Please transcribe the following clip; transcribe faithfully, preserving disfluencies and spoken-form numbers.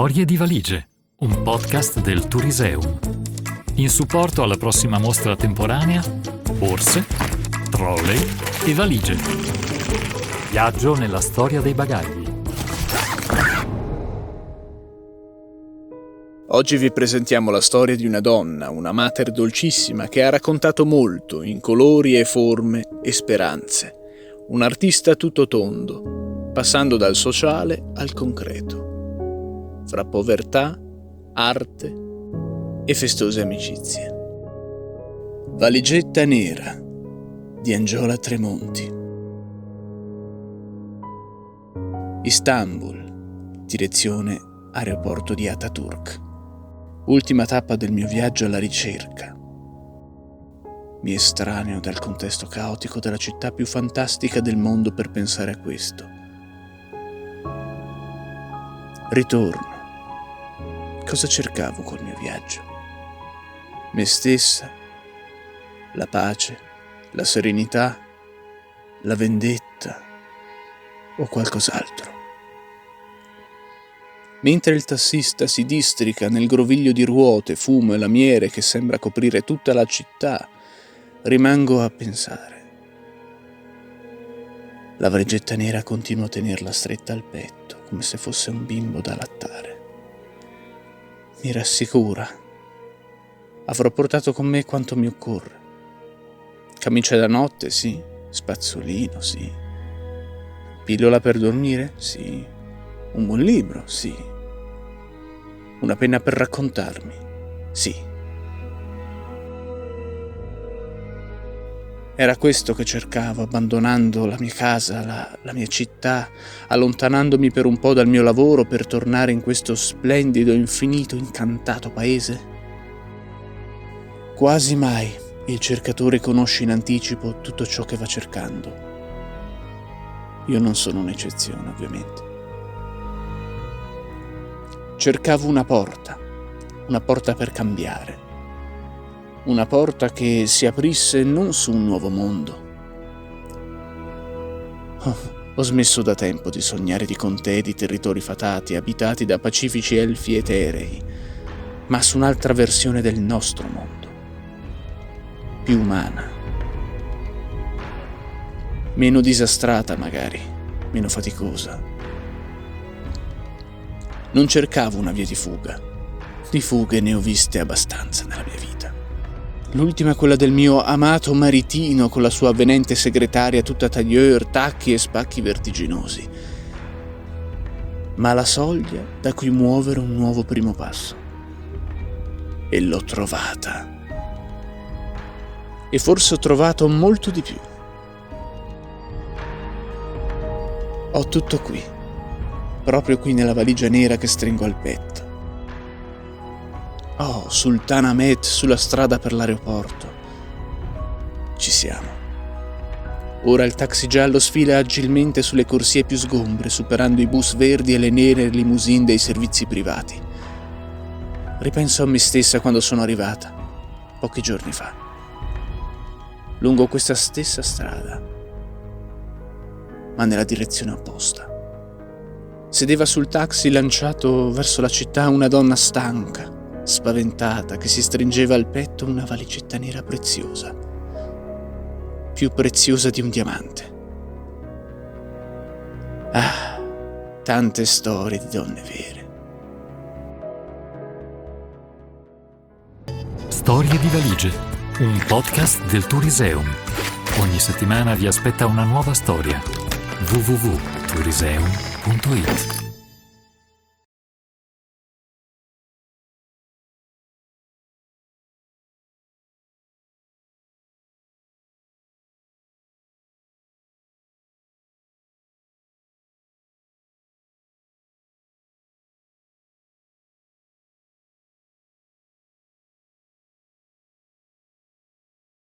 Storie di valigie, un podcast del Touriseum. In supporto alla prossima mostra temporanea, borse, trolley e valigie. Viaggio nella storia dei bagagli. Oggi vi presentiamo la storia di una donna, una mater dolcissima che ha raccontato molto in colori e forme e speranze. Un artista tutto tondo, passando dal sociale al concreto. Fra povertà, arte e festose amicizie. Valigetta nera di Angiola Tremonti. Istanbul, direzione aeroporto di Ataturk. Ultima tappa del mio viaggio alla ricerca. Mi estraneo dal contesto caotico della città più fantastica del mondo per pensare a questo. Ritorno. Cosa cercavo col mio viaggio? Me stessa, la pace, la serenità, la vendetta o qualcos'altro? Mentre il tassista si districa nel groviglio di ruote, fumo e lamiere che sembra coprire tutta la città, rimango a pensare. La valigetta nera continua a tenerla stretta al petto, come se fosse un bimbo da lattare. Mi rassicura. Avrò portato con me quanto mi occorre. Camicia da notte, sì. Spazzolino, sì. Pillola per dormire? Sì. Un buon libro? Sì. Una penna per raccontarmi? Sì. Era questo che cercavo, abbandonando la mia casa, la, la mia città, allontanandomi per un po' dal mio lavoro per tornare in questo splendido, infinito, incantato paese? Quasi mai il cercatore conosce in anticipo tutto ciò che va cercando. Io non sono un'eccezione, ovviamente. Cercavo una porta, una porta per cambiare. Una porta che si aprisse non su un nuovo mondo. Oh, ho smesso da tempo di sognare di contee di territori fatati, abitati da pacifici elfi eterei, ma su un'altra versione del nostro mondo. Più umana. Meno disastrata magari, meno faticosa. Non cercavo una via di fuga. Di fughe ne ho viste abbastanza nella mia vita. L'ultima è quella del mio amato maritino con la sua avvenente segretaria tutta tailleur, tacchi e spacchi vertiginosi. Ma la soglia da cui muovere un nuovo primo passo. E l'ho trovata. E forse ho trovato molto di più. Ho tutto qui, proprio qui nella valigia nera che stringo al petto. Oh, Sultanahmet sulla strada per l'aeroporto. Ci siamo. Ora il taxi giallo sfila agilmente sulle corsie più sgombre, superando i bus verdi e le nere limousine dei servizi privati. Ripenso a me stessa quando sono arrivata, pochi giorni fa, lungo questa stessa strada, ma nella direzione opposta. Sedeva sul taxi lanciato verso la città una donna stanca, spaventata, che si stringeva al petto una valigetta nera preziosa, più preziosa di un diamante. Ah, tante storie di donne vere. Storie di valigie, un podcast del Touriseum. Ogni settimana vi aspetta una nuova storia. w w w punto touriseum punto i t